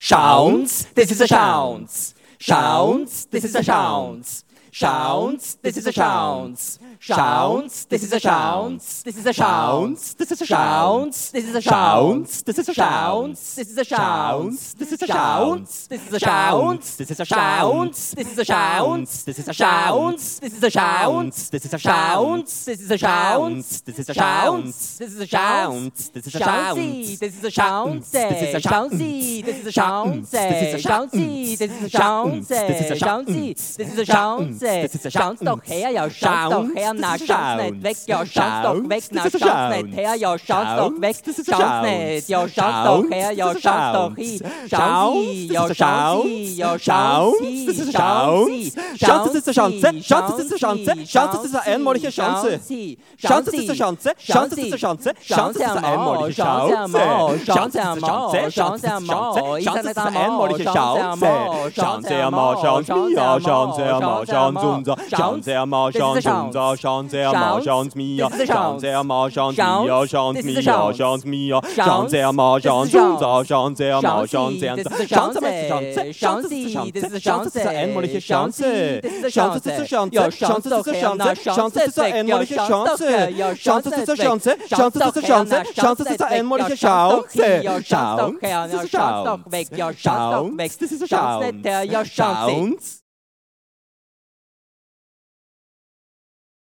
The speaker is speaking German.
Schauen's, das ist ein Schauen's. Schauen's, das ist ein Schauen's. Schauen's, das ist ein Schauen's. Schauen's, das ist ein Schauen's. Das ist ein Schauen's, das ist ein Schauen's. Das ist ein Schauen's, das ist ein Schauen's. Das ist ein Schauen's, das ist ein Schauen's. Das ist ein Schauen's, das ist ein Schauenz. Das ist ein Schauenz, das ist ein Schauenz. Das ist ein Schauenz, das ist ein Schauenz. Das ist ein Schauenz, das ist ein Schauenz. Das ist ein Schauenz, das ist ein Schauenz. Das ist ein Schauenz, das ist ein Schauenz. Das ist ein Schauenz, das ist ein Schauenz. Das ist ein Schauenz, das ist ein Schauenz. Das ist ein Schauenz. Schauen's doch her, ja, schau's doch her, na, schau's nicht weg, ja, schau's doch weg, na, schau's nicht her, ja, schau's doch weg, schau's nicht, ja, schau's doch her, ja, schau's doch hin, schau's sie, ja, schau's sie, ja, schau's sie, das ist eine Chance. Chance, das ist eine Chance. Chance, das ist eine Chance. Chance, das ist eine einmalige Chance. Chance, das ist eine Chance. Chance, das ist eine Chance. Chance, das ist eine einmalige Chance. Chance, das ist eine Chance. Chance, das ist eine Chance. Chance, das ist eine einmalige Chance. Chance, einmal, Chance, Mia, Chance, einmal, Chance, unser. Chance, einmal, Chance, unser. Chance, einmal, Chance, Mia. Chance, einmal, Chance, Mia. Chance, Mia, Chance, Mia. Chance, einmal, Chance, unser. Chance, einmal, Chance, unser. Chance, das ist eine Chance. Chance, das ist eine einmalige Chance. Chance, das ist eine Chance. Chance, das ist eine Chance. Chance, das ist eine einmalige Chance. Chance, das ist eine Chance. Chance, das ist eine Chance. Chance, das ist eine einmalige Chance. Chance, das ist eine Chance. Chance, das ist eine Chance.